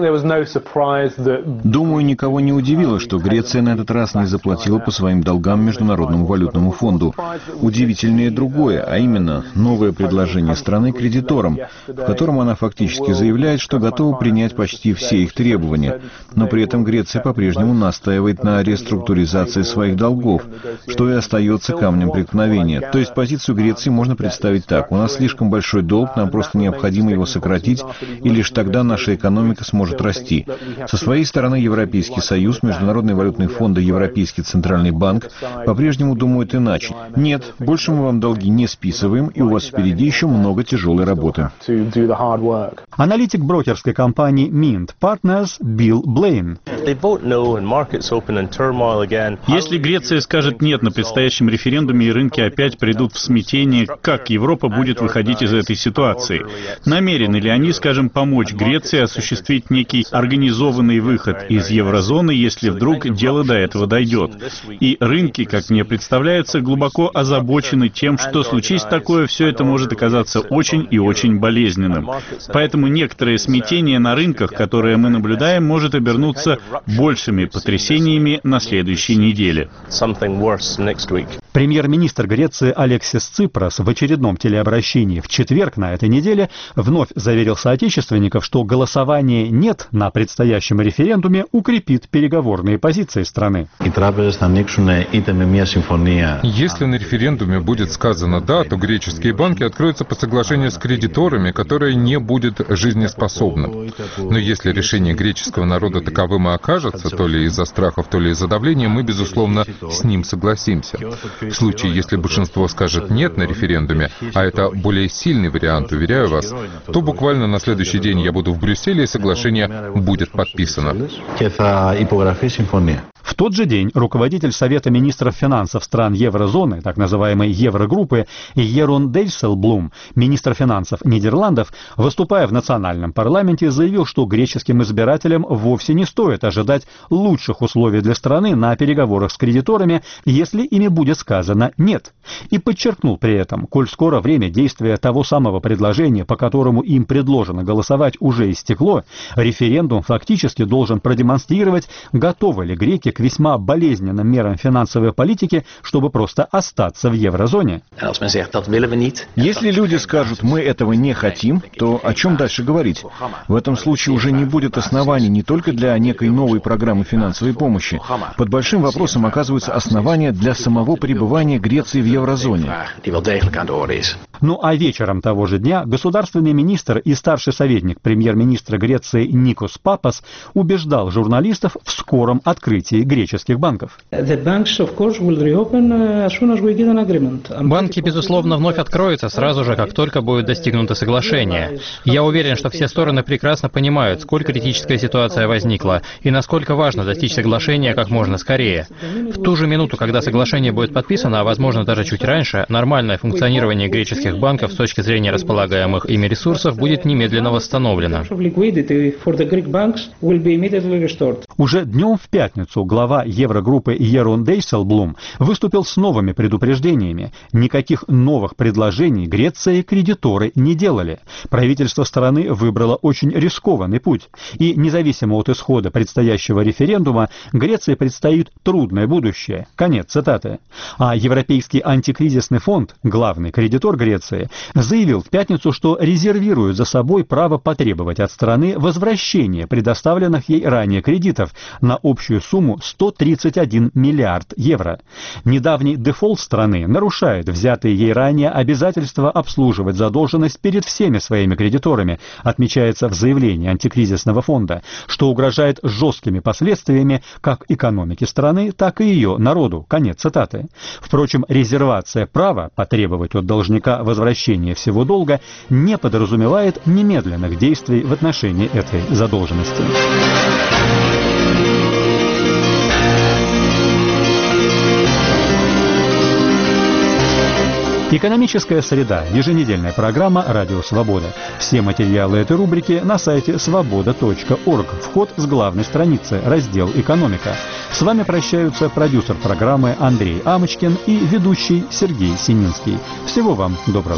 Думаю, никого не удивило, что Греция на этот раз не заплатила по своим долгам Международному валютному фонду. Удивительнее другое, а именно новое предложение страны кредиторам, в котором она фактически заявляет, что готова принять почти все их требования, но при этом Греция по-прежнему настаивает на реструктуризации своих долгов, что и остается камнем преткновения. То есть позицию Греции можно представить так: у нас слишком большой долг, нам просто необходимо его сократить, и лишь тогда наша экономика сможет расти. Со своей стороны Европейский Союз, Международный валютный фонд и Европейский Центральный банк по-прежнему думают иначе. Нет, больше мы вам долги не списываем, и у вас впереди еще много тяжелой работы. Аналитик брокерской компании Mint Partners Билл Блейн. Если Греция скажет «нет» на предстоящем референдуме и рынки опять придут в смятение, как Европа будет выходить из этой ситуации? Намерены ли они, скажем, помочь Греции осуществить некий организованный выход из еврозоны, если вдруг дело до этого дойдет? И рынки, как мне представляется, глубоко озабочены тем, что случись такое, все это может оказаться очень и очень болезненным. Поэтому некоторое смятение на рынках, которое мы наблюдаем, может обернуться большими потрясениями на следующей неделе. Премьер-министр Греции Алексис Ципрос в очередном телеобращении в четверг на этой неделе вновь заверил соотечественников, что голосование «нет» на предстоящем референдуме укрепит переговорные позиции страны. Если на референдуме будет сказано «да», то греческие банки откроются по соглашению с кредиторами, которое не будет жизнеспособным. Но если решение греческого народа таковым и окажется, то ли из-за страхов, то ли из-за давления, мы, безусловно, с ним согласимся. В случае, если большинство скажет «нет» на референдуме, а это более сильный вариант, уверяю вас, то буквально на следующий день я буду в Брюсселе, и соглашение будет подписано. В тот же день руководитель Совета министров финансов стран еврозоны, так называемой Еврогруппы, Ерон Дейсселблум, министр финансов Нидерландов, выступая в национальном парламенте, заявил, что греческим избирателям вовсе не стоит ожидать лучших условий для страны на переговорах с кредиторами, если ими будет сказано «нет». И подчеркнул при этом, коль скоро время действия того самого предложения, по которому им предложено голосовать, уже истекло, референдум фактически должен продемонстрировать, готовы ли греки к весьма болезненным мерам финансовой политики, чтобы просто остаться в еврозоне. Если люди скажут «мы этого не хотим», то о чем дальше говорить? В этом случае уже не будет оснований не только для некой новой программы финансовой помощи. Под большим вопросом оказываются основания для самого пребывания Греции в еврозоне. Ну а вечером того же дня государственный министр и старший советник премьер-министра Греции Никос Папас убеждал журналистов в скором открытии греческих банков. Банки, безусловно, вновь откроются сразу же, как только будет достигнуто соглашение. Я уверен, что все стороны прекрасно понимают, сколь критическая ситуация возникла и насколько важно достичь соглашения как можно скорее. В ту же минуту, когда соглашение будет подписано, а возможно даже чуть раньше, нормальное функционирование греческих банков с точки зрения располагаемых ими ресурсов будет немедленно восстановлено. Уже днем в пятницу глава Еврогруппы Ерон Дейселблум выступил с новыми предупреждениями. Никаких новых предложений Греции кредиторы не делали. Правительство страны выбрало очень рискованный путь. И независимо от исхода предстоящего референдума, Греции предстоит трудное будущее. Конец цитаты. А Европейский антикризисный фонд, главный кредитор Греции, заявил в пятницу, что резервирует за собой право потребовать от страны возвращения предоставленных ей ранее кредитов на общую сумму 131 миллиард евро. Недавний дефолт страны нарушает взятые ей ранее обязательства обслуживать задолженность перед всеми своими кредиторами, отмечается в заявлении антикризисного фонда, что угрожает жесткими последствиями как экономике страны, так и ее народу. Конец цитаты. Впрочем, резервация права потребовать от должника возвращения всего долга не подразумевает немедленных действий в отношении этой задолженности. Экономическая среда. Еженедельная программа «Радио Свобода». Все материалы этой рубрики на сайте svoboda.org. Вход с главной страницы. Раздел «Экономика». С вами прощаются продюсер программы Андрей Амочкин и ведущий Сергей Сининский. Всего вам доброго.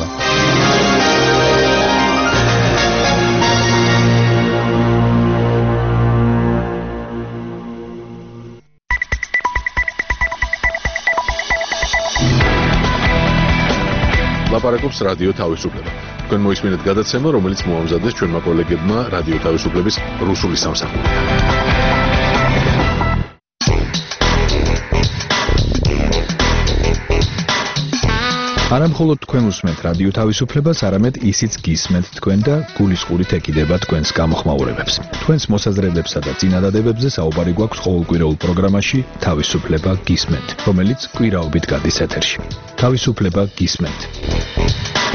ლაპარაკობს რადიო თავისუფლება. თქვენ მოისმინეთ გადაცემა, რომელიც მოამზადეს ჩვენმა კოლეგებმა რადიო თავისუფლების რუსული სამსახური. არა მხოლოდ თქვენ უსმენთ რადიო თავისუფლებას, არამედ ისიც გისმენთ თქვენ და გულისყურით ეკიდება თქვენს გამოხმაურებებს. თქვენს მოსაზრებებსა და წინადადებებზე საუბარი გვაქვს ყოველკვირეულ პროგრამაში თავისუფლება გისმენთ, რომელიც კვირაობით გადის ეთერში. თავისუფლება გისმენთ.